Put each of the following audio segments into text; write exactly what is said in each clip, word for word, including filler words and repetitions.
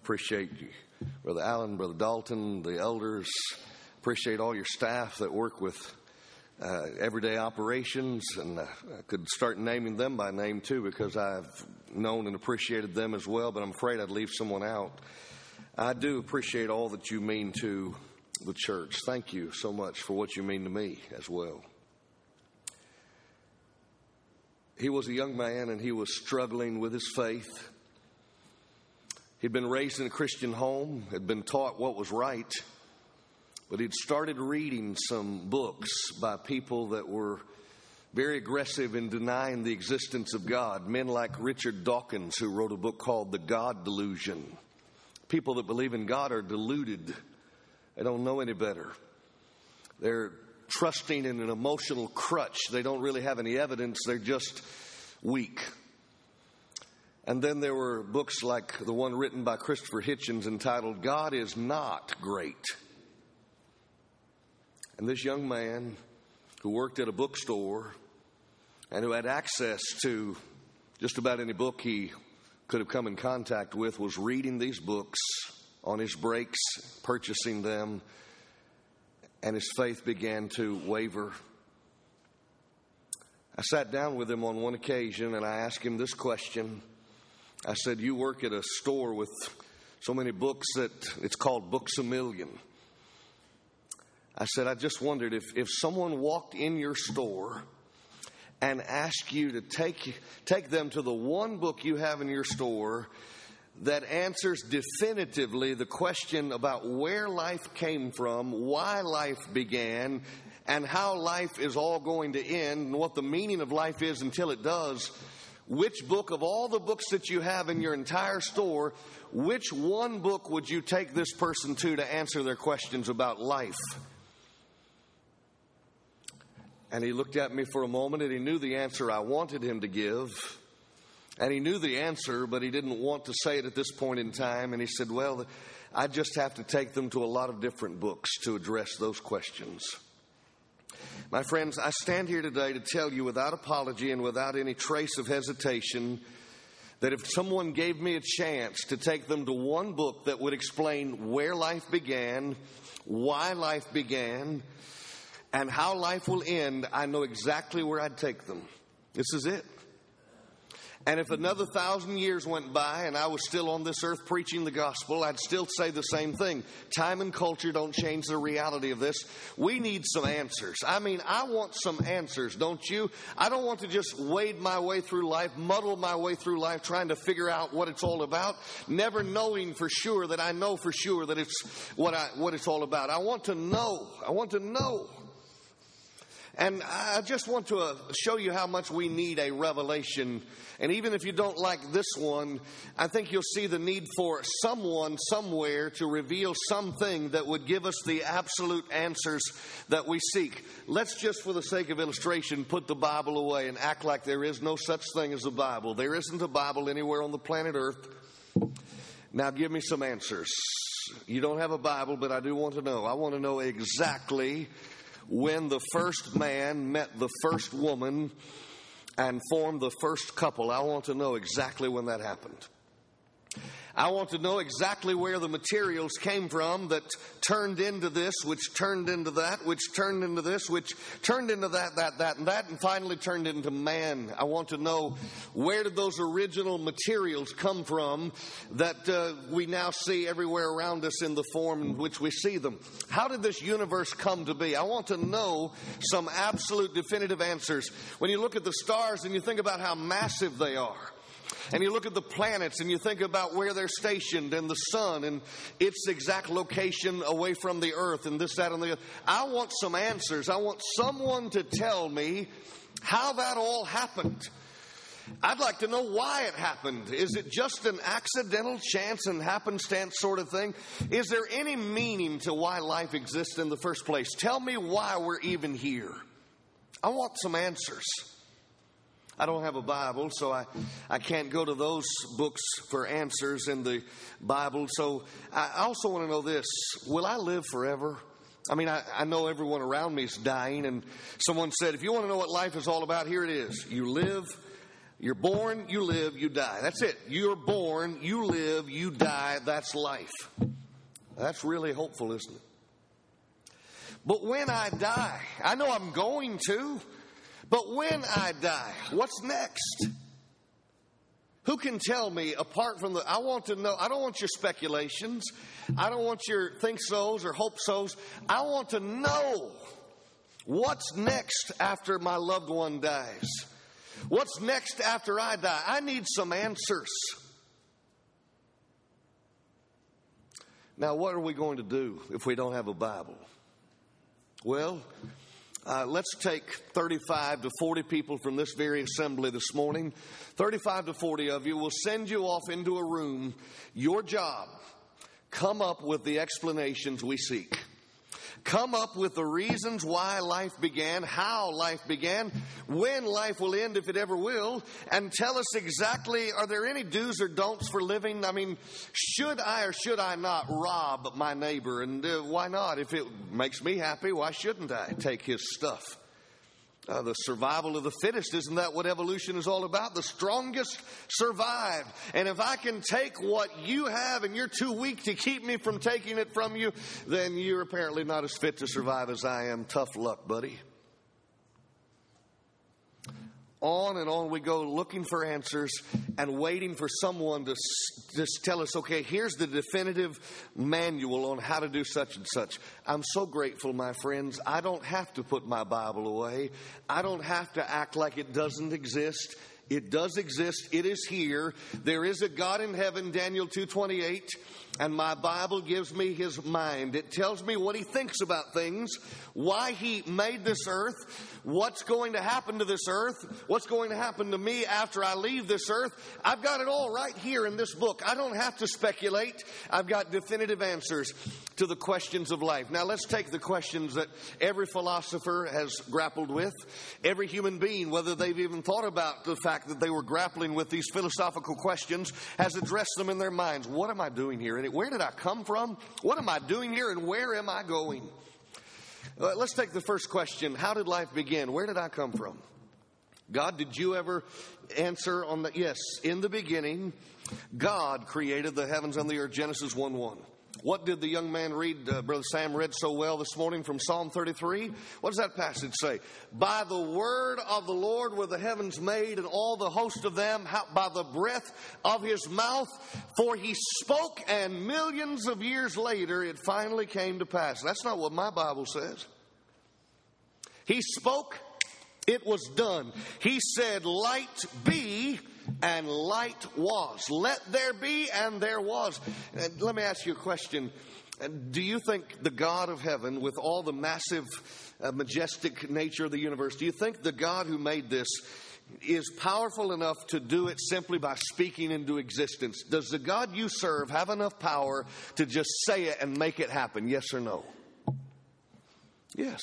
Appreciate you, Brother Allen, Brother Dalton, the elders. Appreciate all your staff that work with uh, everyday operations. And uh, I could start naming them by name, too, because I've known and appreciated them as well, but I'm afraid I'd leave someone out. I do appreciate all that you mean to the church. Thank you so much for what you mean to me as well. He was a young man, and he was struggling with his faith. He'd been raised in a Christian home, had been taught what was right, but he'd started reading some books by people that were very aggressive in denying the existence of God. Men like Richard Dawkins, who wrote a book called The God Delusion. People that believe in God are deluded. They don't know any better. They're trusting in an emotional crutch. They don't really have any evidence. They're just weak. And then there were books like the one written by Christopher Hitchens entitled, God is Not Great. And this young man who worked at a bookstore and who had access to just about any book he could have come in contact with was reading these books on his breaks, purchasing them, and his faith began to waver. I sat down with him on one occasion and I asked him this question. I said, you work at a store with so many books that it's called Books A Million. I said, I just wondered if, if someone walked in your store and asked you to take, take them to the one book you have in your store that answers definitively the question about where life came from, why life began, and how life is all going to end, and what the meaning of life is until it does, which book of all the books that you have in your entire store, which one book would you take this person to to answer their questions about life? And he looked at me for a moment, and he knew the answer I wanted him to give. And he knew the answer, but he didn't want to say it at this point in time. And he said, well, I just have to take them to a lot of different books to address those questions. My friends, I stand here today to tell you without apology and without any trace of hesitation that if someone gave me a chance to take them to one book that would explain where life began, why life began, and how life will end, I know exactly where I'd take them. This is it. And if another thousand years went by and I was still on this earth preaching the gospel, I'd still say the same thing. Time and culture don't change the reality of this. We need some answers. I mean, I want some answers, don't you? I don't want to just wade my way through life, muddle my way through life, trying to figure out what it's all about, never knowing for sure that I know for sure that it's what I, what it's all about. I want to know. I want to know. And I just want to uh, show you how much we need a revelation. And even if you don't like this one, I think you'll see the need for someone somewhere to reveal something that would give us the absolute answers that we seek. Let's just, for the sake of illustration, put the Bible away and act like there is no such thing as a Bible. There isn't a Bible anywhere on the planet Earth. Now give me some answers. You don't have a Bible, but I do want to know. I want to know exactly when the first man met the first woman and formed the first couple. I want to know exactly when that happened. I want to know exactly where the materials came from that turned into this, which turned into that, which turned into this, which turned into that, that, that, and that, and finally turned into man. I want to know where did those original materials come from that uh, we now see everywhere around us in the form in which we see them. How did this universe come to be? I want to know some absolute definitive answers. When you look at the stars and you think about how massive they are, and you look at the planets and you think about where they're stationed and the sun and its exact location away from the earth and this, that, and the other. I want some answers. I want someone to tell me how that all happened. I'd like to know why it happened. Is it just an accidental chance and happenstance sort of thing? Is there any meaning to why life exists in the first place? Tell me why we're even here. I want some answers. I don't have a Bible, so I, I can't go to those books for answers in the Bible. So I also want to know this. Will I live forever? I mean, I, I know everyone around me is dying, and someone said, if you want to know what life is all about, here it is. You live, You're born, you live, you die. That's it. You're born, you live, you die. That's life. That's really hopeful, isn't it? But when I die, I know I'm going to, but when I die, what's next? Who can tell me apart from the, I want to know, I don't want your speculations. I don't want your think-sos or hope-sos. I want to know what's next after my loved one dies. What's next after I die? I need some answers. Now, what are we going to do if we don't have a Bible? Well, uh, let's take thirty-five to forty people from this very assembly this morning. thirty-five to forty of you will send you off into a room. Your job, come up with the explanations we seek. Come up with the reasons why life began, how life began, when life will end, if it ever will, and tell us exactly, are there any do's or don'ts for living? I mean, should I or should I not rob my neighbor? And uh, why not? If it makes me happy, why shouldn't I take his stuff? Uh, the survival of the fittest, isn't that what evolution is all about? The strongest survive. And if I can take what you have and you're too weak to keep me from taking it from you, then you're apparently not as fit to survive as I am. Tough luck, buddy. On and on we go, looking for answers and waiting for someone to just tell us, okay, here's the definitive manual on how to do such and such. I'm so grateful, my friends. I don't have to put my Bible away. I don't have to act like it doesn't exist. It does exist. It is here. There is a God in heaven, Daniel two twenty-eight, and my Bible gives me his mind. It tells me what he thinks about things, why he made this earth, what's going to happen to this earth, what's going to happen to me after I leave this earth. I've got it all right here in this book. I don't have to speculate. I've got definitive answers to the questions of life. Now let's take the questions that every philosopher has grappled with, every human being, whether they've even thought about the fact that they were grappling with these philosophical questions, has addressed them in their minds. What am I doing here? And where did I come from? What am I doing here? And where am I going? Uh, let's take the first question. How did life begin? Where did I come from? God, did you ever answer on the, yes, in the beginning, God created the heavens and the earth, Genesis one one. What did the young man read, uh, Brother Sam read so well this morning from Psalm thirty-three? What does that passage say? By the word of the Lord were the heavens made, and all the host of them, how, by the breath of his mouth. For he spoke, and millions of years later it finally came to pass. That's not what my Bible says. He spoke, it was done. He said, light be, and light was. Let there be, and there was. And let me ask you a question. Do you think the God of heaven, with all the massive, uh, majestic nature of the universe, do you think the God who made this is powerful enough to do it simply by speaking into existence? Does the God you serve have enough power to just say it and make it happen? Yes or no? Yes.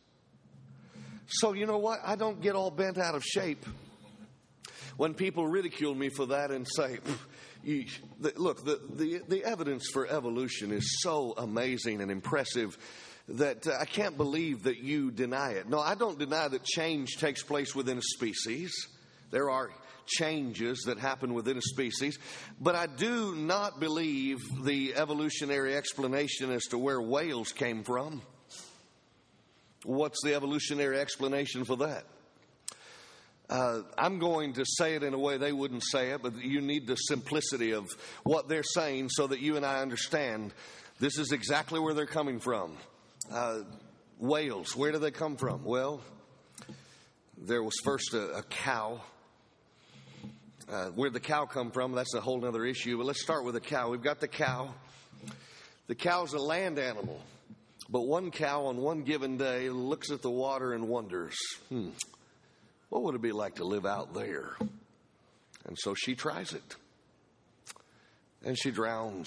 So you know what? I don't get all bent out of shape when people ridicule me for that and say, you, the, look, the, the, the evidence for evolution is so amazing and impressive that uh, I can't believe that you deny it. No, I don't deny that change takes place within a species. There are changes that happen within a species. But I do not believe the evolutionary explanation as to where whales came from. What's the evolutionary explanation for that? Uh, I'm going to say it in a way they wouldn't say it, but you need the simplicity of what they're saying so that you and I understand this is exactly where they're coming from. Uh, whales, where do they come from? Well, there was first a, a cow. Uh, where'd the cow come from? That's a whole other issue, but let's start with the cow. We've got the cow. The cow's a land animal, but one cow on one given day looks at the water and wonders, hmm, what would it be like to live out there? And so she tries it. And she drowns.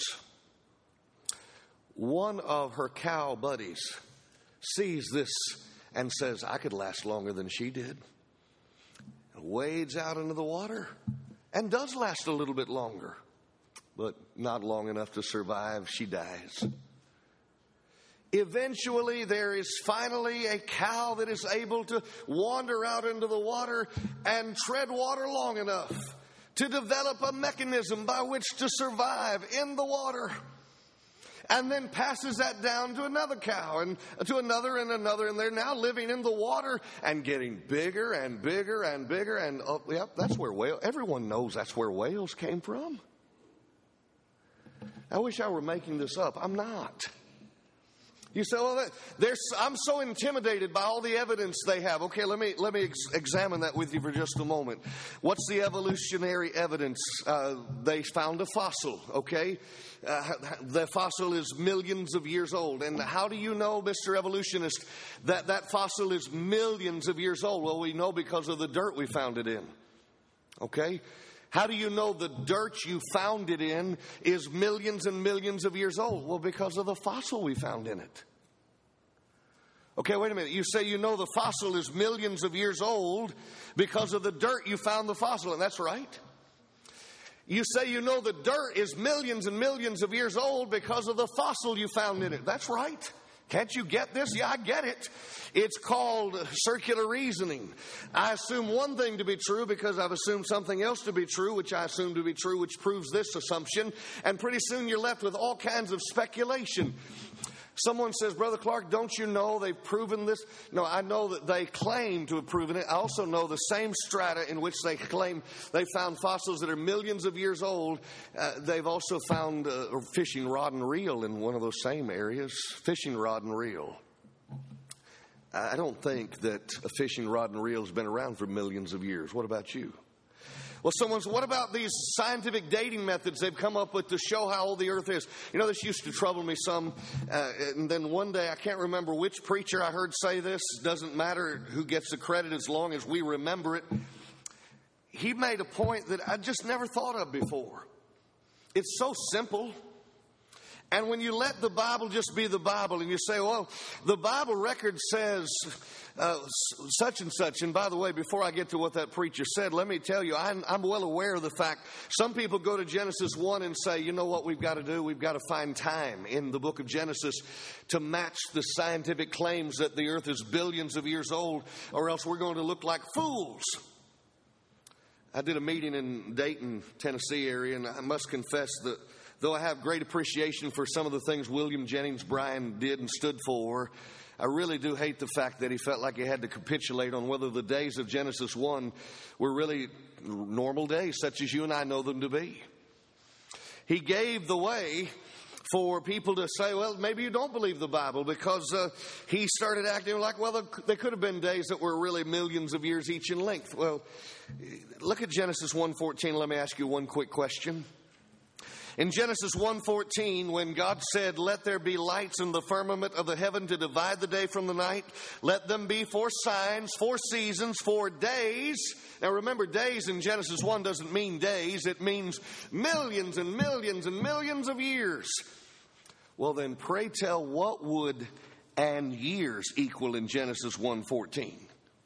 One of her cow buddies sees this and says, I could last longer than she did. And wades out into the water and does last a little bit longer, but not long enough to survive. She dies. Eventually, there is finally a cow that is able to wander out into the water and tread water long enough to develop a mechanism by which to survive in the water. And then passes that down to another cow and to another and another. And they're now living in the water and getting bigger and bigger and bigger. And oh, yep, that's where whale, everyone knows that's where whales came from. I wish I were making this up. I'm not. You say, well, there's, I'm so intimidated by all the evidence they have. Okay, let me let me ex- examine that with you for just a moment. What's the evolutionary evidence? Uh, they found a fossil, okay? Uh, the fossil is millions of years old. And how do you know, Mister Evolutionist, that that fossil is millions of years old? Well, we know because of the dirt we found it in, okay? How do you know the dirt you found it in is millions and millions of years old? Well, because of the fossil we found in it. Okay, wait a minute. You say you know the fossil is millions of years old because of the dirt you found the fossil in. That's right. You say you know the dirt is millions and millions of years old because of the fossil you found in it. That's right. Can't you get this? Yeah, I get it. It's called circular reasoning. I assume one thing to be true because I've assumed something else to be true, which I assume to be true, which proves this assumption. And pretty soon you're left with all kinds of speculation. Someone says, Brother Clark, don't you know they've proven this? No, I know that they claim to have proven it. I also know the same strata in which they claim they found fossils that are millions of years old. Uh, they've also found uh, a fishing rod and reel in one of those same areas. Fishing rod and reel. I don't think that a fishing rod and reel has been around for millions of years. What about you? Well, someone said, what about these scientific dating methods they've come up with to show how old the earth is? You know, this used to trouble me some. Uh, and then one day, I can't remember which preacher I heard say this. It doesn't matter who gets the credit as long as we remember it. He made a point that I just never thought of before. It's so simple. And when you let the Bible just be the Bible and you say, well, the Bible record says uh, such and such. And by the way, before I get to what that preacher said, let me tell you, I'm, I'm well aware of the fact some people go to Genesis one and say, you know what we've got to do? We've got to find time in the book of Genesis to match the scientific claims that the earth is billions of years old, or else we're going to look like fools. I did a meeting in Dayton, Tennessee area, and I must confess that though I have great appreciation for some of the things William Jennings Bryan did and stood for, I really do hate the fact that he felt like he had to capitulate on whether the days of Genesis one were really normal days, such as you and I know them to be. He gave the way for people to say, well, maybe you don't believe the Bible, because uh, he started acting like, well, there could have been days that were really millions of years each in length. Well, look at Genesis one fourteen. Let me ask you one quick question. In Genesis one fourteen, when God said, let there be lights in the firmament of the heaven to divide the day from the night, let them be for signs, for seasons, for days. Now remember, days in Genesis one doesn't mean days. It means millions and millions and millions of years. Well then, pray tell, what would and years equal in Genesis one fourteen?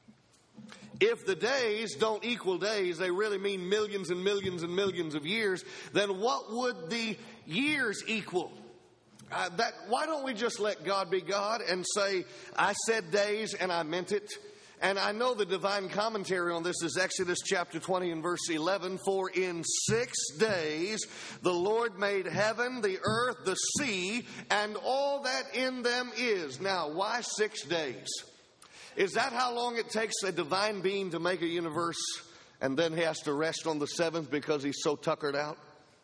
If the days don't equal days, they really mean millions and millions and millions of years, then what would the years equal? Uh, that, why don't we just let God be God and say, I said days and I meant it? And I know the divine commentary on this is Exodus chapter twenty and verse eleven. For in six days the Lord made heaven, the earth, the sea, and all that in them is. Now, why six days? Is that how long it takes a divine being to make a universe, and then he has to rest on the seventh because he's so tuckered out?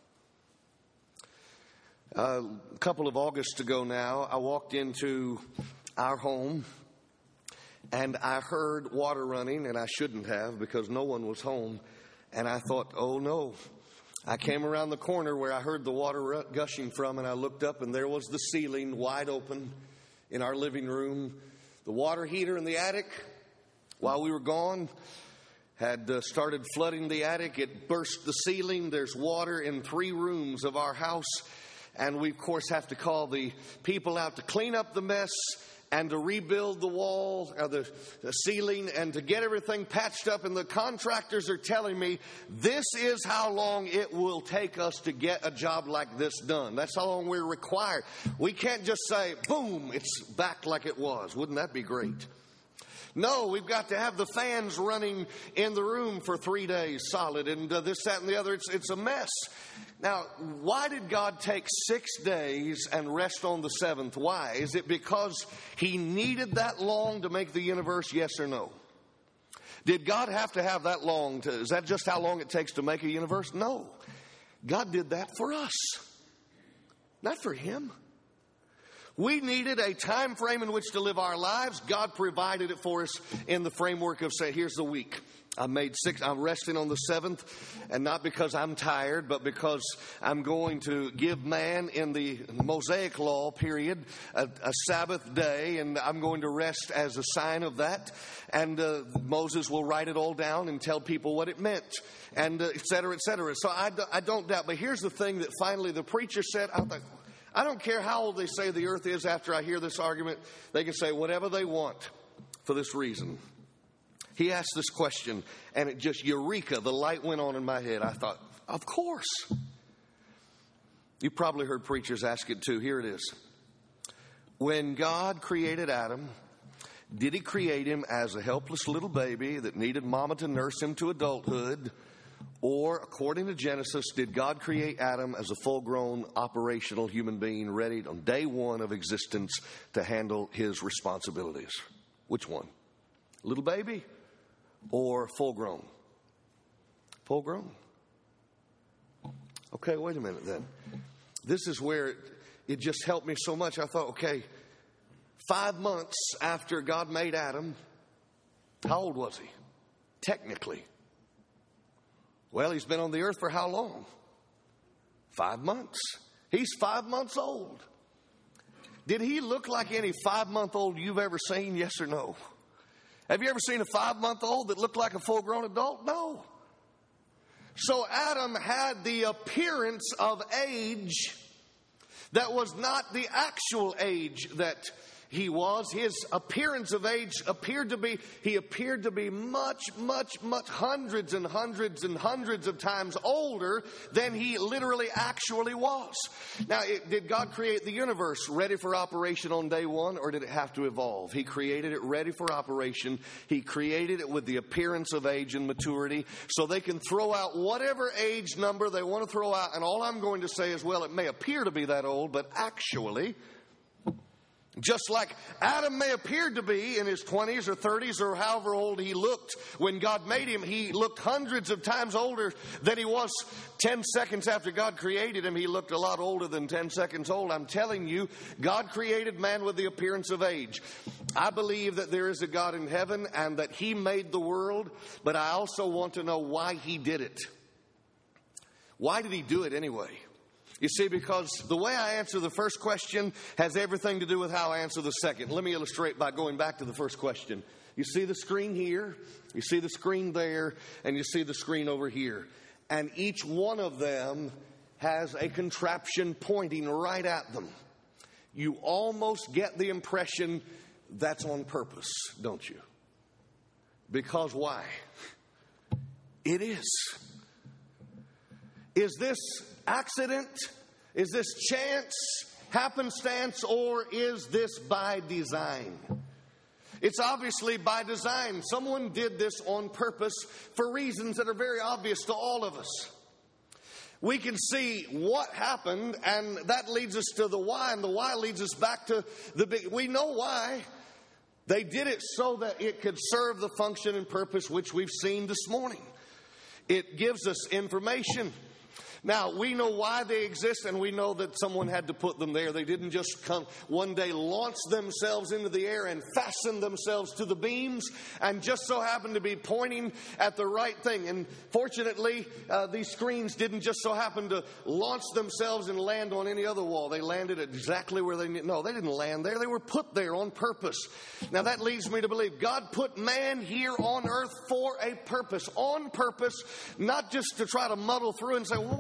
Uh, a couple of Augusts ago now, I walked into our home, and I heard water running, and I shouldn't have because no one was home. And I thought, oh no. I came around the corner where I heard the water gushing from, and I looked up, and there was the ceiling wide open in our living room. The water heater in the attic, while we were gone, had uh, started flooding the attic. It burst the ceiling. There's water in three rooms of our house. And we, of course, have to call the people out to clean up the mess and to rebuild the wall, or the, the ceiling, and to get everything patched up. And the contractors are telling me this is how long it will take us to get a job like this done. That's how long we're required. We can't just say, boom, it's back like it was. Wouldn't that be great? No, we've got to have the fans running in the room for three days solid, and uh, this, that, and the other. It's, it's a mess. Now, why did God take six days and rest on the seventh? Why? Is it because He needed that long to make the universe, yes or no? Did God have to have that long? To, is that just how long it takes to make a universe? No. God did that for us, not for Him. We needed a time frame in which to live our lives. God provided it for us in the framework of, say, here's the week. I made six, I'm resting on the seventh, and not because I'm tired, but because I'm going to give man in the Mosaic law period a, a Sabbath day, and I'm going to rest as a sign of that. And uh, Moses will write it all down and tell people what it meant, and uh, et cetera, et cetera. So I, I don't doubt. But here's the thing that finally the preacher said, I thought, I don't care how old they say the earth is after I hear this argument. They can say whatever they want for this reason. He asked this question, and it just, eureka, the light went on in my head. I thought, of course. You probably heard preachers ask it too. Here it is. When God created Adam, did He create him as a helpless little baby that needed mama to nurse him to adulthood? Or, according to Genesis, did God create Adam as a full-grown, operational human being ready on day one of existence to handle his responsibilities? Which one? Little baby or full-grown? Full-grown. Okay, wait a minute then. This is where it, it just helped me so much. I thought, okay, five months after God made Adam, how old was he? Technically. Well, he's been on the earth for how long? Five months. He's five months old. Did he look like any five-month-old you've ever seen, yes or no? Have you ever seen a five-month-old that looked like a full-grown adult? No. So Adam had the appearance of age that was not the actual age that he was. His appearance of age appeared to be, he appeared to be much, much, much, hundreds and hundreds and hundreds of times older than he literally actually was. Now, it, did God create the universe ready for operation on day one, or did it have to evolve? He created it ready for operation. He created it with the appearance of age and maturity, so they can throw out whatever age number they want to throw out. And all I'm going to say is, well, it may appear to be that old, but actually, just like Adam may appear to be in his twenties or thirties or however old he looked when God made him, he looked hundreds of times older than he was ten seconds after God created him. He looked a lot older than ten seconds old. I'm telling you, God created man with the appearance of age. I believe that there is a God in heaven and that He made the world, but I also want to know why He did it. Why did He do it anyway? You see, because the way I answer the first question has everything to do with how I answer the second. Let me illustrate by going back to the first question. You see the screen here, you see the screen there, and you see the screen over here. And each one of them has a contraption pointing right at them. You almost get the impression that's on purpose, don't you? Because why? It is. Is this accident? Is this chance, happenstance, or is this by design? It's obviously by design. Someone did this on purpose for reasons that are very obvious to all of us. We can see what happened, and that leads us to the why, and the why leads us back to the big. We know why. They did it so that it could serve the function and purpose which we've seen this morning. It gives us information. Now, we know why they exist, and we know that someone had to put them there. They didn't just come one day, launch themselves into the air and fasten themselves to the beams and just so happen to be pointing at the right thing. And fortunately, uh, these screens didn't just so happen to launch themselves and land on any other wall. They landed exactly where they needed. No, they didn't land there. They were put there on purpose. Now, that leads me to believe God put man here on earth for a purpose, on purpose, not just to try to muddle through and say, well,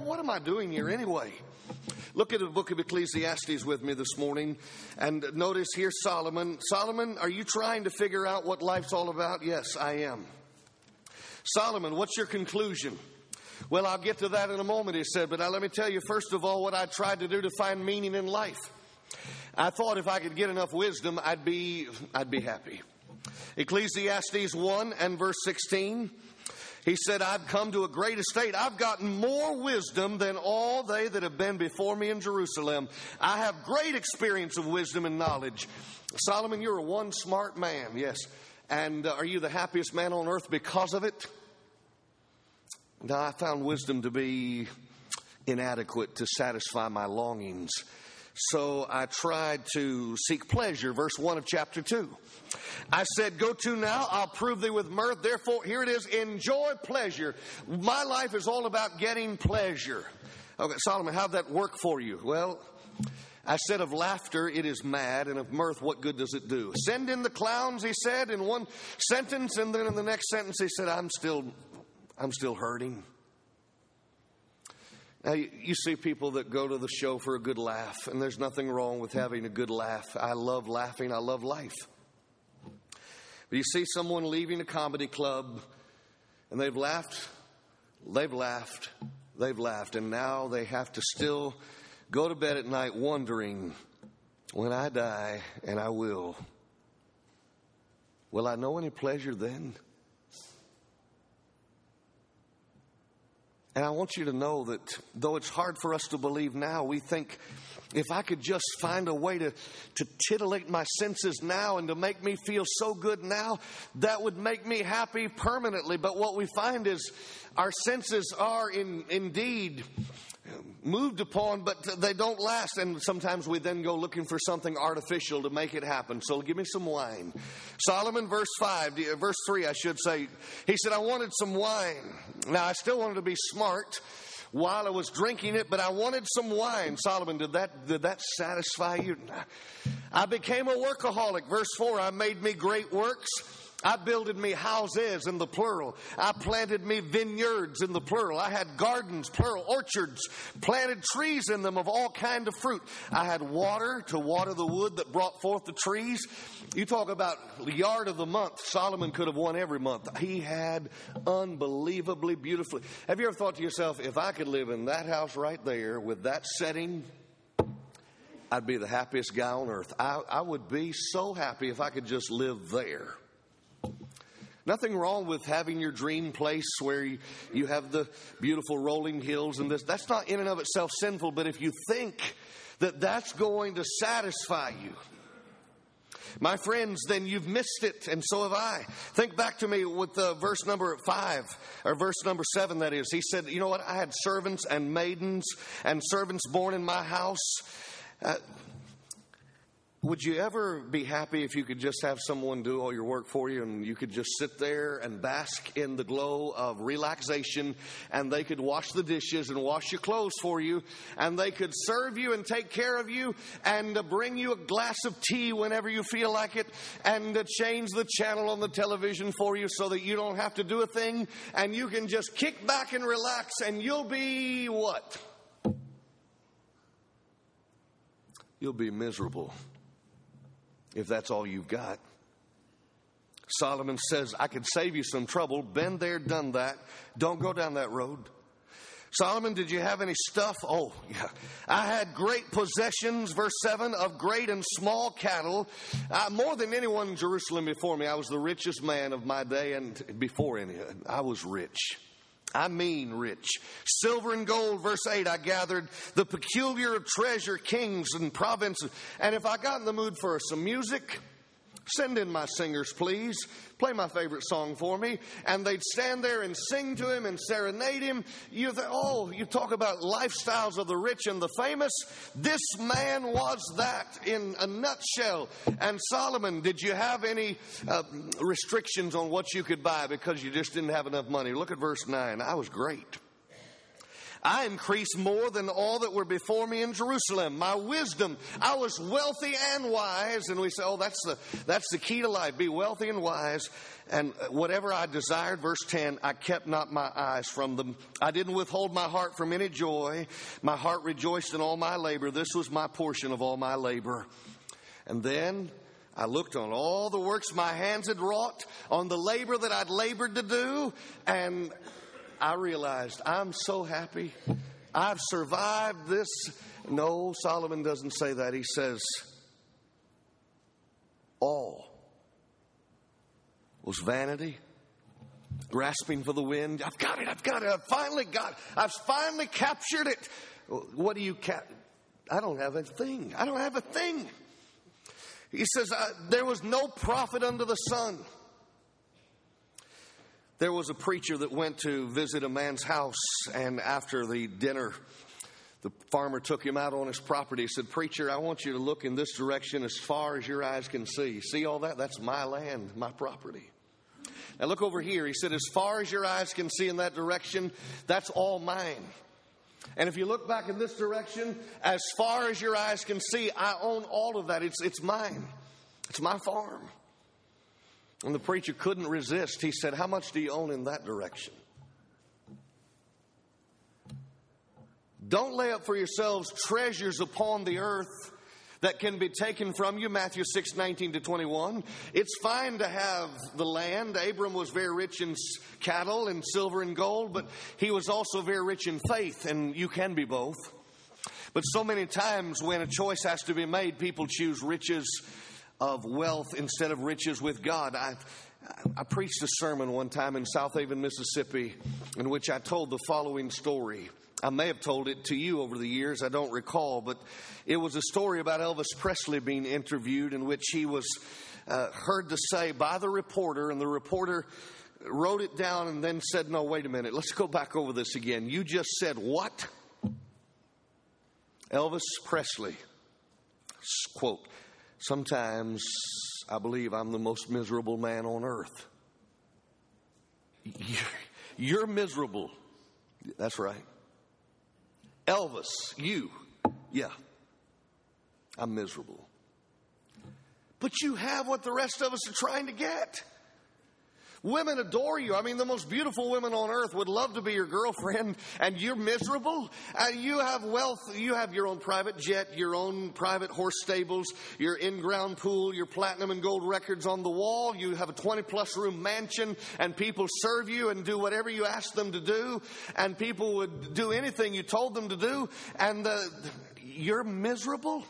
what am I doing here anyway? Look at the book of Ecclesiastes with me this morning, and notice here Solomon. Solomon, are you trying to figure out what life's all about? Yes, I am. Solomon, what's your conclusion? Well, I'll get to that in a moment, he said, but now let me tell you, first of all, what I tried to do to find meaning in life. I thought if I could get enough wisdom, I'd be, I'd be happy. Ecclesiastes one and verse sixteen. He said, I've come to a great estate. I've gotten more wisdom than all they that have been before me in Jerusalem. I have great experience of wisdom and knowledge. Solomon, you're a one smart man, yes. And uh, are you the happiest man on earth because of it? Now, I found wisdom to be inadequate to satisfy my longings. So I tried to seek pleasure, verse one of chapter two. I said, go to now, I'll prove thee with mirth. Therefore, here it is, enjoy pleasure. My life is all about getting pleasure. Okay, Solomon, how'd that work for you? Well, I said of laughter, it is mad, and of mirth, what good does it do? Send in the clowns, he said, in one sentence, and then in the next sentence he said, I'm still, I'm still hurting. Now, you see people that go to the show for a good laugh, and there's nothing wrong with having a good laugh. I love laughing. I love life. But you see someone leaving a comedy club, and they've laughed, they've laughed, they've laughed, and now they have to still go to bed at night wondering, when I die, and I will, will I know any pleasure then? And I want you to know that though it's hard for us to believe now, we think if I could just find a way to, to titillate my senses now and to make me feel so good now, that would make me happy permanently. But what we find is our senses are in, indeed moved upon, but they don't last. And sometimes we then go looking for something artificial to make it happen. So give me some wine. Solomon, verse five, verse three, I should say. He said, I wanted some wine. Now, I still wanted to be smart while I was drinking it, but I wanted some wine. Solomon, did that, did that satisfy you? I became a workaholic. Verse four, I made me great works. I builded me houses in the plural. I planted me vineyards in the plural. I had gardens, plural, orchards, planted trees in them of all kind of fruit. I had water to water the wood that brought forth the trees. You talk about the yard of the month. Solomon could have won every month. He had unbelievably beautifully. Have you ever thought to yourself, if I could live in that house right there with that setting, I'd be the happiest guy on earth. I, I would be so happy if I could just live there. Nothing wrong with having your dream place where you, you have the beautiful rolling hills and this. That's not in and of itself sinful, but if you think that that's going to satisfy you, my friends, then you've missed it, and so have I. Think back to me with uh, verse number five, or verse number seven, that is. He said, you know what? I had servants and maidens and servants born in my house. Uh, Would you ever be happy if you could just have someone do all your work for you and you could just sit there and bask in the glow of relaxation, and they could wash the dishes and wash your clothes for you, and they could serve you and take care of you and uh, bring you a glass of tea whenever you feel like it, and uh, change the channel on the television for you so that you don't have to do a thing, and you can just kick back and relax, and you'll be what? You'll be miserable. If that's all you've got. Solomon says, I could save you some trouble. Been there, done that. Don't go down that road. Solomon, did you have any stuff? Oh, yeah. I had great possessions, verse seven, of great and small cattle. Uh, more than anyone in Jerusalem before me. I was the richest man of my day, and before any, I was rich. I mean rich. Silver and gold, verse eight, I gathered the peculiar treasure, kings and provinces. And if I got in the mood for some music, send in my singers, please. Play my favorite song for me. And they'd stand there and sing to him and serenade him. You th- oh, you talk about lifestyles of the rich and the famous. This man was that in a nutshell. And Solomon, did you have any uh, restrictions on what you could buy because you just didn't have enough money? Look at verse nine. I was great. I increased more than all that were before me in Jerusalem. My wisdom, I was wealthy and wise. And we say, oh, that's the, that's the key to life. Be wealthy and wise. And whatever I desired, verse ten, I kept not my eyes from them. I didn't withhold my heart from any joy. My heart rejoiced in all my labor. This was my portion of all my labor. And then I looked on all the works my hands had wrought, on the labor that I'd labored to do, and I realized I'm so happy. I've survived this. No, Solomon doesn't say that. He says, all was vanity, grasping for the wind. I've got it. I've got it. I've finally got it. I've finally captured it. What do you cap? I don't have a thing. I don't have a thing. He says, uh, there was no profit under the sun. There was a preacher that went to visit a man's house, and after the dinner, the farmer took him out on his property. He said, preacher, I want you to look in this direction as far as your eyes can see. See all that? That's my land, my property. Now look over here. He said, as far as your eyes can see in that direction, that's all mine. And if you look back in this direction, as far as your eyes can see, I own all of that. It's, it's mine. It's my farm. And the preacher couldn't resist. He said, how much do you own in that direction? Don't lay up for yourselves treasures upon the earth that can be taken from you. Matthew six, nineteen to twenty-one. It's fine to have the land. Abram was very rich in cattle and silver and gold, but he was also very rich in faith, and you can be both. But so many times when a choice has to be made, people choose riches of wealth instead of riches with God. I, I preached a sermon one time in South Haven, Mississippi, in which I told the following story. I may have told it to you over the years, I don't recall, but it was a story about Elvis Presley being interviewed, in which he was uh, heard to say by the reporter, and the reporter wrote it down and then said, no, wait a minute, let's go back over this again. You just said what? Elvis Presley, quote, sometimes I believe I'm the most miserable man on earth. You're, you're miserable. That's right. Elvis, you, yeah, I'm miserable. But you have what the rest of us are trying to get. Women adore you. I mean, the most beautiful women on earth would love to be your girlfriend, and you're miserable. Uh, you have wealth. You have your own private jet, your own private horse stables, your in-ground pool, your platinum and gold records on the wall. You have a twenty-plus room mansion, and people serve you and do whatever you ask them to do, and people would do anything you told them to do, and uh, you're miserable?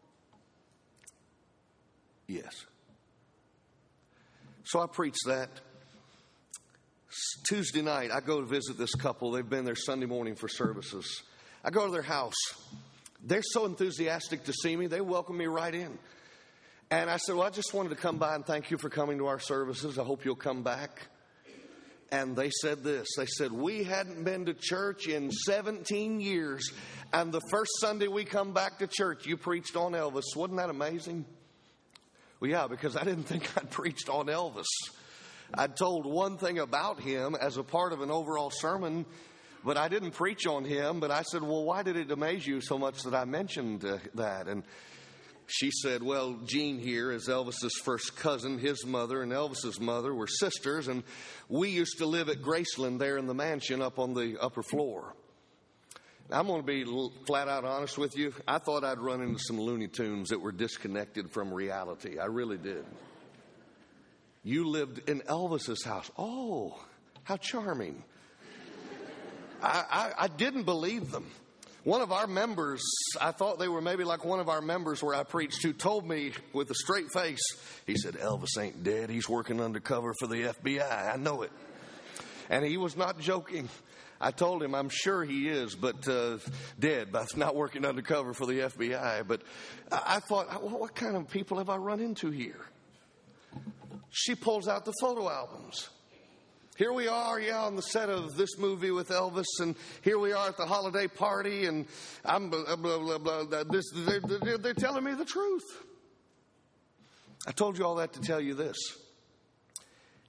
Yes. So I preached that. Tuesday night, I go to visit this couple. They've been there Sunday morning for services. I go to their house. They're so enthusiastic to see me. They welcome me right in. And I said, well, I just wanted to come by and thank you for coming to our services. I hope you'll come back. And they said this. They said, we hadn't been to church in seventeen years. And the first Sunday we come back to church, you preached on Elvis. Wasn't that amazing? Well, yeah, because I didn't think I'd preached on Elvis. I'd told one thing about him as a part of an overall sermon, but I didn't preach on him. But I said, well, why did it amaze you so much that I mentioned uh, that? And she said, well, Gene here is Elvis's first cousin. His mother and Elvis's mother were sisters, and we used to live at Graceland there in the mansion up on the upper floor. Now, I'm going to be flat out honest with you. I thought I'd run into some Looney Tunes that were disconnected from reality. I really did. You lived in Elvis's house. Oh, how charming. I, I, I didn't believe them. One of our members, I thought they were maybe like one of our members where I preached, who told me with a straight face, he said, Elvis ain't dead. He's working undercover for the F B I. I know it. And he was not joking. I told him, I'm sure he is, but uh, dead, but not working undercover for the F B I. But I thought, well, what kind of people have I run into here? She pulls out the photo albums. Here we are, yeah, on the set of this movie with Elvis, and here we are at the holiday party, and I'm blah, blah, blah, blah. This, they're, they're, they're telling me the truth. I told you all that to tell you this.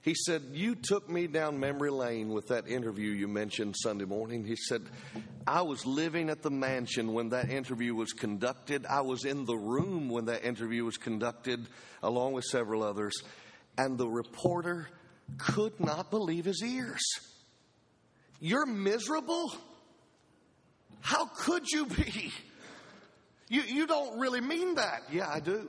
He said, you took me down memory lane with that interview you mentioned Sunday morning. He said, I was living at the mansion when that interview was conducted. I was in the room when that interview was conducted, along with several others. And the reporter could not believe his ears. You're miserable? How could you be? You, you don't really mean that. Yeah, I do.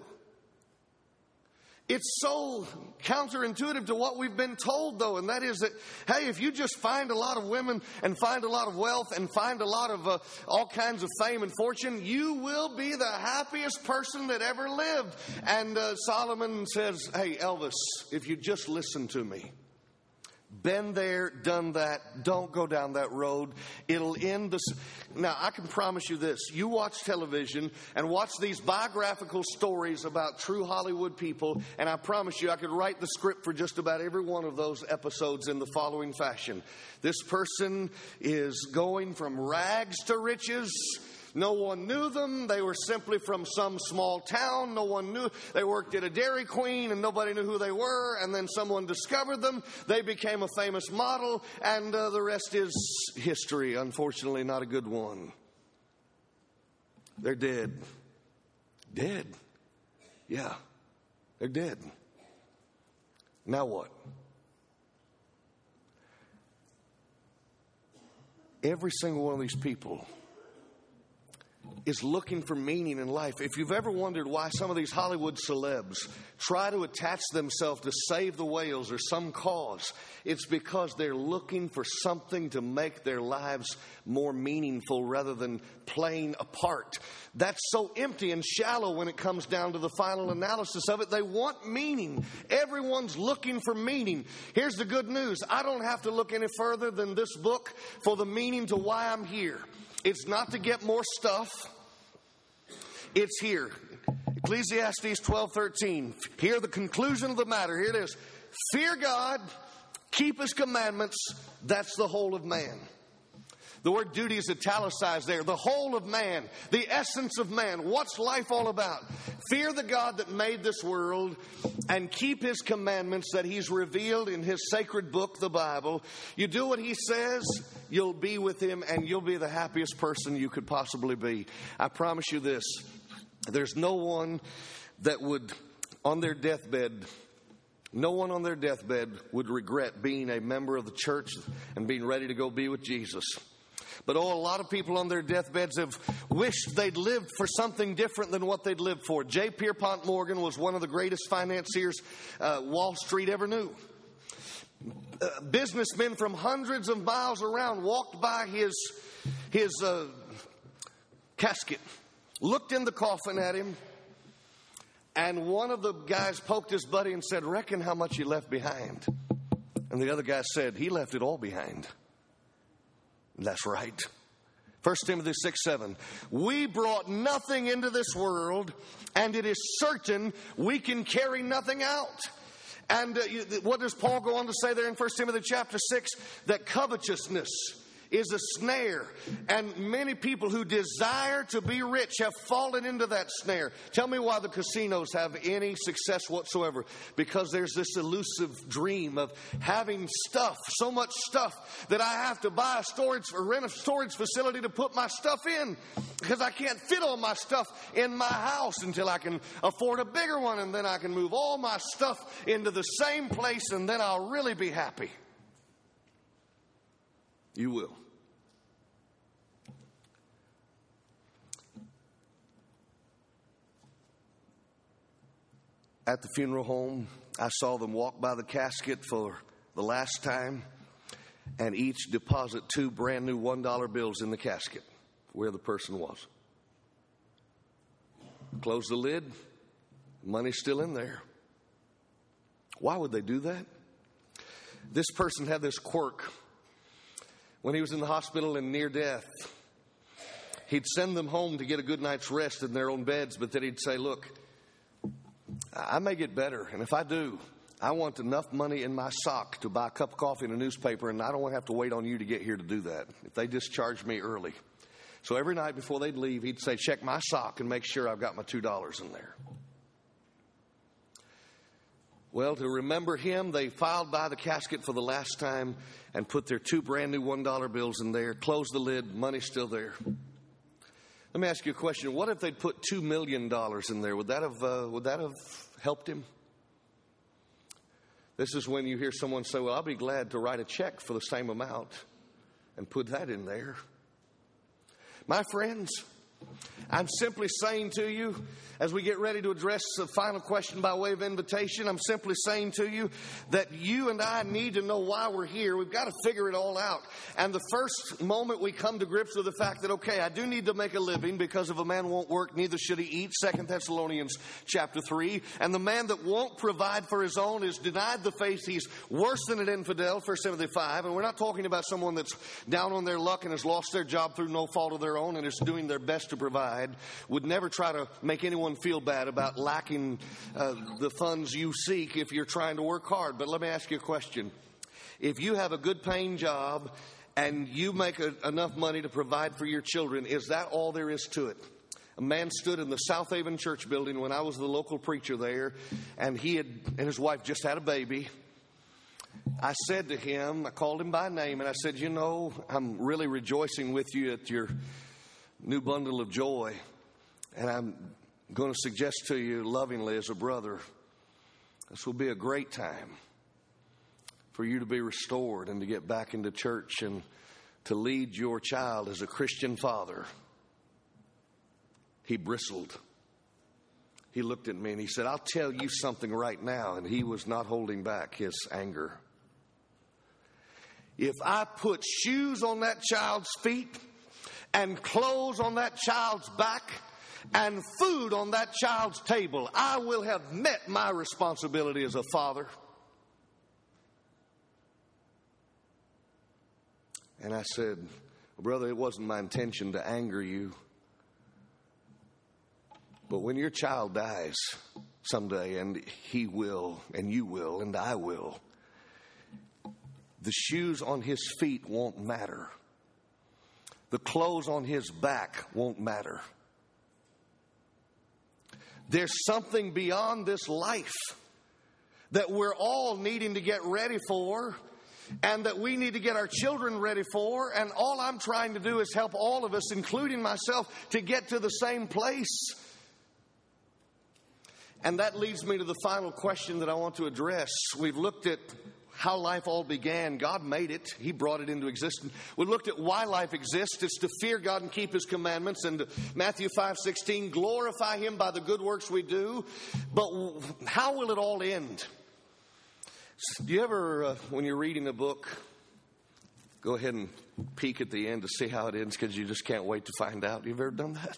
It's so counterintuitive to what we've been told, though, and that is that, hey, if you just find a lot of women and find a lot of wealth and find a lot of uh, all kinds of fame and fortune, you will be the happiest person that ever lived. And uh, Solomon says, hey, Elvis, if you just listen to me. Been there, done that. Don't go down that road. It'll end this. Now, I can promise you this. You watch television and watch these biographical stories about true Hollywood people, and I promise you I could write the script for just about every one of those episodes in the following fashion. This person is going from rags to riches. No one knew them. They were simply from some small town. No one knew. They worked at a Dairy Queen and nobody knew who they were. And then someone discovered them. They became a famous model. And uh, the rest is history. Unfortunately, not a good one. They're dead. Dead. Yeah. They're dead. Now what? Every single one of these people is looking for meaning in life. If you've ever wondered why some of these Hollywood celebs try to attach themselves to save the whales or some cause, it's because they're looking for something to make their lives more meaningful rather than playing a part. That's so empty and shallow when it comes down to the final analysis of it. They want meaning. Everyone's looking for meaning. Here's the good news. I don't have to look any further than this book for the meaning to why I'm here. It's not to get more stuff. It's here. Ecclesiastes twelve thirteen. Here, the conclusion of the matter. Here it is. Fear God, keep His commandments. That's the whole of man. The word duty is italicized there. The whole of man. The essence of man. What's life all about? Fear the God that made this world and keep His commandments that He's revealed in His sacred book, the Bible. You do what He says, you'll be with Him, and you'll be the happiest person you could possibly be. I promise you this. There's no one that would, on their deathbed, no one on their deathbed would regret being a member of the church and being ready to go be with Jesus. But oh, a lot of people on their deathbeds have wished they'd lived for something different than what they'd lived for. J. Pierpont Morgan was one of the greatest financiers uh, Wall Street ever knew. Uh, businessmen from hundreds of miles around walked by his, his uh, casket, looked in the coffin at him, and one of the guys poked his buddy and said, reckon how much he left behind. And the other guy said, he left it all behind. That's right. First Timothy six seven. We brought nothing into this world, and it is certain we can carry nothing out. And uh, you, what does Paul go on to say there in First Timothy chapter six? That covetousness is a snare. And many people who desire to be rich have fallen into that snare. Tell me why the casinos have any success whatsoever. Because there's this elusive dream of having stuff, so much stuff, that I have to buy a storage or rent a storage facility to put my stuff in. Because I can't fit all my stuff in my house until I can afford a bigger one. And then I can move all my stuff into the same place, and then I'll really be happy. You will. At the funeral home, I saw them walk by the casket for the last time and each deposit two brand new one dollar bills in the casket where the person was. Close the lid, money's still in there. Why would they do that? This person had this quirk. When he was in the hospital and near death, he'd send them home to get a good night's rest in their own beds, but then he'd say, look, I may get better, and if I do, I want enough money in my sock to buy a cup of coffee and a newspaper, and I don't want to have to wait on you to get here to do that if they discharge me early. So every night before they'd leave, he'd say, check my sock and make sure I've got my two dollars in there. Well, to remember him, they filed by the casket for the last time and put their two brand new one dollar bills in there, closed the lid, money's still there. Let me ask you a question. What if they'd put two million dollars in there? Would that have, uh, would that have helped him? This is when you hear someone say, well, I'll be glad to write a check for the same amount and put that in there. My friends, I'm simply saying to you, as we get ready to address the final question by way of invitation, I'm simply saying to you that you and I need to know why we're here. We've got to figure it all out. And the first moment we come to grips with the fact that, okay, I do need to make a living, because if a man won't work, neither should he eat, Second Thessalonians chapter three. And the man that won't provide for his own is denied the faith. He's worse than an infidel, First Timothy five. And we're not talking about someone that's down on their luck and has lost their job through no fault of their own and is doing their best to provide. Would never try to make anyone feel bad about lacking uh, the funds you seek if you're trying to work hard. But let me ask you a question. If you have a good paying job and you make a, enough money to provide for your children, is that all there is to it? A man stood in the South Haven church building when I was the local preacher there, and he had and his wife just had a baby. I said to him, I called him by name, and I said, you know, I'm really rejoicing with you at your new bundle of joy. And I'm going to suggest to you lovingly as a brother, this will be a great time for you to be restored and to get back into church and to lead your child as a Christian father. He bristled. He looked at me and he said, I'll tell you something right now. And he was not holding back his anger. If I put shoes on that child's feet and clothes on that child's back and food on that child's table, I will have met my responsibility as a father. And I said, brother, it wasn't my intention to anger you. But when your child dies someday, and he will, and you will, and I will, the shoes on his feet won't matter. The clothes on his back won't matter. There's something beyond this life that we're all needing to get ready for, and that we need to get our children ready for. And all I'm trying to do is help all of us, including myself, to get to the same place. And that leads me to the final question that I want to address. We've looked at how life all began. God made it. He brought it into existence. We looked at why life exists. It's to fear God and keep His commandments. And Matthew five sixteen, glorify Him by the good works we do. But how will it all end? Do you ever, uh, when you're reading a book, go ahead and peek at the end to see how it ends because you just can't wait to find out? You've ever done that?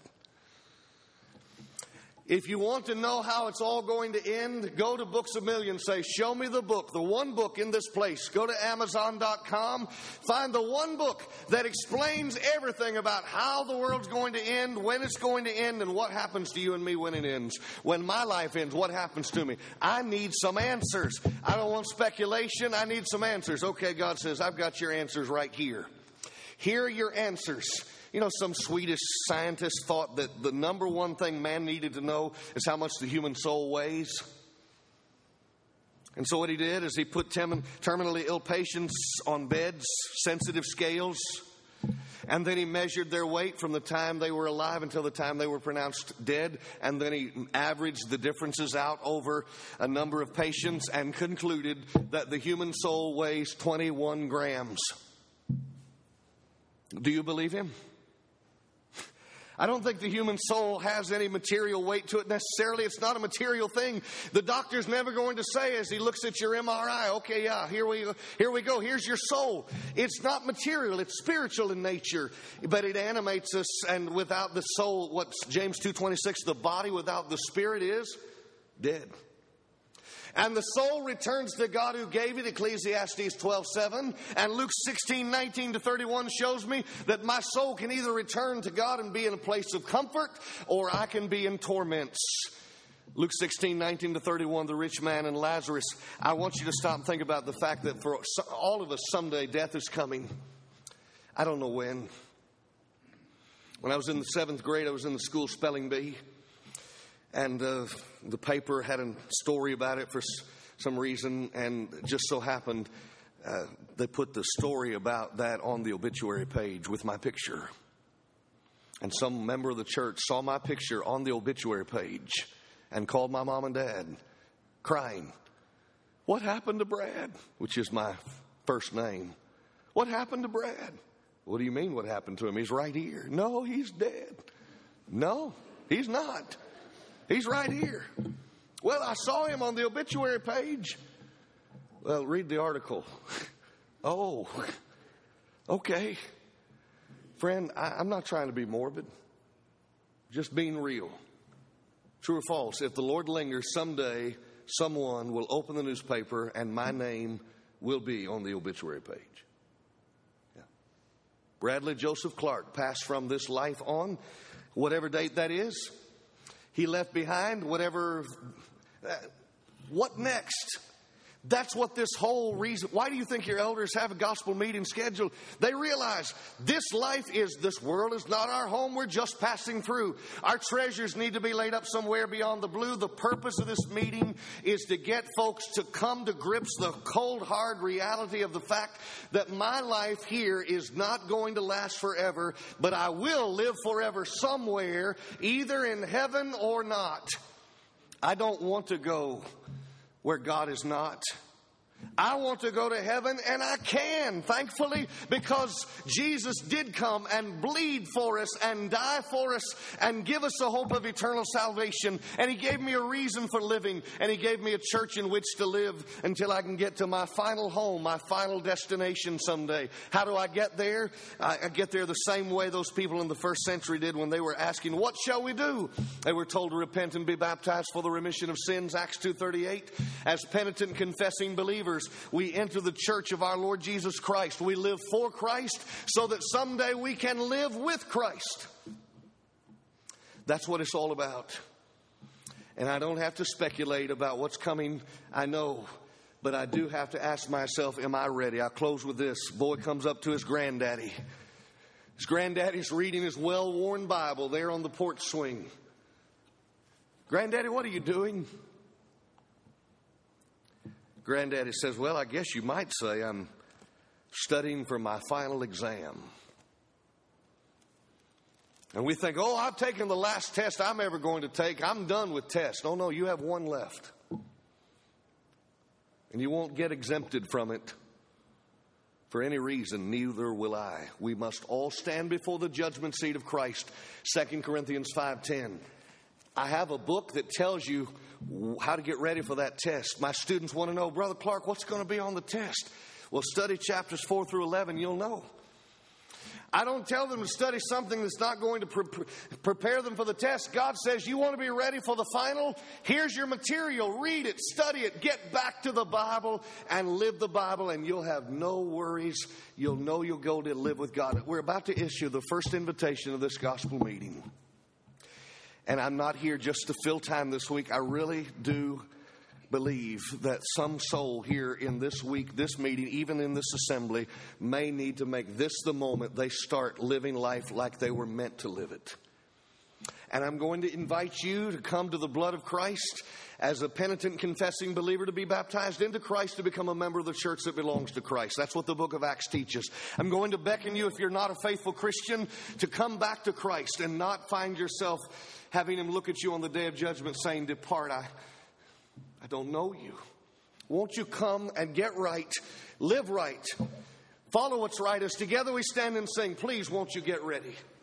If you want to know how it's all going to end, go to Books A Million. Say, show me the book, the one book in this place. Go to Amazon dot com. Find the one book that explains everything about how the world's going to end, when it's going to end, and what happens to you and me when it ends. When my life ends, what happens to me? I need some answers. I don't want speculation. I need some answers. Okay, God says, I've got your answers right here. Here are your answers. You know, some Swedish scientist thought that the number one thing man needed to know is how much the human soul weighs. And so what he did is he put term- terminally ill patients on beds, sensitive scales, and then he measured their weight from the time they were alive until the time they were pronounced dead. And then he averaged the differences out over a number of patients and concluded that the human soul weighs twenty-one grams. Do you believe him? I don't think the human soul has any material weight to it necessarily. It's not a material thing. The doctor's never going to say as he looks at your M R I, okay, yeah, here we, here we go. Here's your soul. It's not material. It's spiritual in nature, but it animates us. And without the soul, what's James two twenty-six, the body without the spirit is dead. And the soul returns to God who gave it, Ecclesiastes twelve seven. And Luke sixteen nineteen to thirty-one shows me that my soul can either return to God and be in a place of comfort, or I can be in torments. Luke sixteen nineteen to thirty-one, the rich man and Lazarus. I want you to stop and think about the fact that for all of us someday death is coming. I don't know when. When I was in the seventh grade, I was in the school spelling bee. And uh, the paper had a story about it for some reason, and just so happened uh, they put the story about that on the obituary page with my picture. And some member of the church saw my picture on the obituary page and called my mom and dad, crying, "What happened to Brad?" Which is my first name. "What happened to Brad?" "What do you mean what happened to him? He's right here." "No, he's dead." "No, he's not. He's right here." "Well, I saw him on the obituary page." "Well, read the article." "Oh, okay." Friend, I, I'm not trying to be morbid. Just being real. True or false, if the Lord lingers, someday someone will open the newspaper and my name will be on the obituary page. Yeah. Bradley Joseph Clark passed from this life on whatever date that is. He left behind whatever. Uh, what next? That's what this whole reason. Why do you think your elders have a gospel meeting scheduled? They realize this life is, this world is not our home. We're just passing through. Our treasures need to be laid up somewhere beyond the blue. The purpose of this meeting is to get folks to come to grips the cold, hard reality of the fact that my life here is not going to last forever, but I will live forever somewhere, either in heaven or not. I don't want to go where God is not. I want to go to heaven, and I can, thankfully, because Jesus did come and bleed for us and die for us and give us a hope of eternal salvation. And He gave me a reason for living, and He gave me a church in which to live until I can get to my final home, my final destination someday. How do I get there? I get there the same way those people in the first century did when they were asking, "What shall we do?" They were told to repent and be baptized for the remission of sins, Acts two thirty-eight. As penitent, confessing believers, we enter the church of our Lord Jesus Christ. We live for Christ so that someday we can live with Christ. That's what it's all about. And I don't have to speculate about what's coming, I know. But I do have to ask myself, am I ready? I'll close with this. Boy comes up to his granddaddy. His granddaddy's reading his well-worn Bible there on the porch swing. "Granddaddy, what are you doing?" Granddaddy says, "Well, I guess you might say I'm studying for my final exam." And we think, "Oh, I've taken the last test I'm ever going to take. I'm done with tests." No, no, you have one left. And you won't get exempted from it for any reason. Neither will I. We must all stand before the judgment seat of Christ. Second Corinthians five ten. I have a book that tells you how to get ready for that test. My students want to know, "Brother Clark, what's going to be on the test?" Well, study chapters four through eleven. You'll know. I don't tell them to study something that's not going to pre- prepare them for the test. God says, you want to be ready for the final? Here's your material. Read it, study it, get back to the Bible and live the Bible, and you'll have no worries. You'll know you'll go to live with God. We're about to issue the first invitation of this gospel meeting. And I'm not here just to fill time this week. I really do believe that some soul here in this week, this meeting, even in this assembly, may need to make this the moment they start living life like they were meant to live it. And I'm going to invite you to come to the blood of Christ as a penitent, confessing believer, to be baptized into Christ, to become a member of the church that belongs to Christ. That's what the book of Acts teaches. I'm going to beckon you, if you're not a faithful Christian, to come back to Christ and not find yourself having Him look at you on the day of judgment saying, "Depart, I, I don't know you." Won't you come and get right, live right, follow what's right, as together we stand and sing, "Please, won't you get ready?"